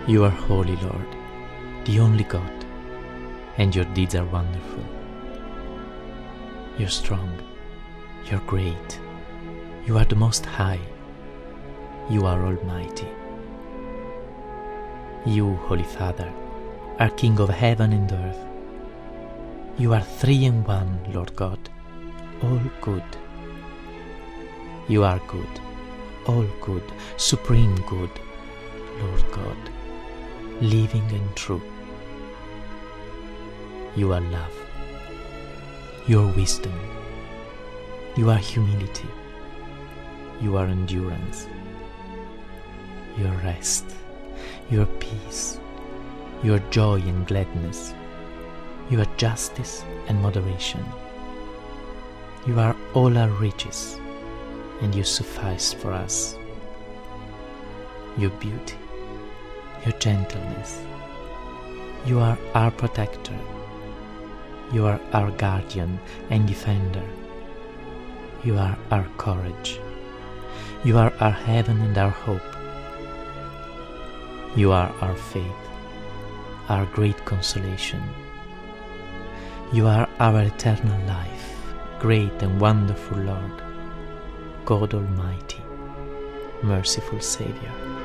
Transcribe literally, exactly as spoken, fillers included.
You are holy, Lord, the only God, and your deeds are wonderful. You're strong, you're great, you are the Most High, you are Almighty. You, Holy Father, are King of heaven and earth. You are three in one, Lord God, all good. You are good, all good, supreme good, Lord God, living and true. You are love, you are wisdom, you are humility, you are endurance, you are rest, you are peace, you are joy and gladness, you are justice and moderation. You are all our riches, and you suffice for us. Your beauty, your gentleness, you are our protector, you are our guardian and defender, you are our courage, you are our heaven and our hope, you are our faith, our great consolation, you are our eternal life, great and wonderful Lord, God Almighty, merciful Saviour.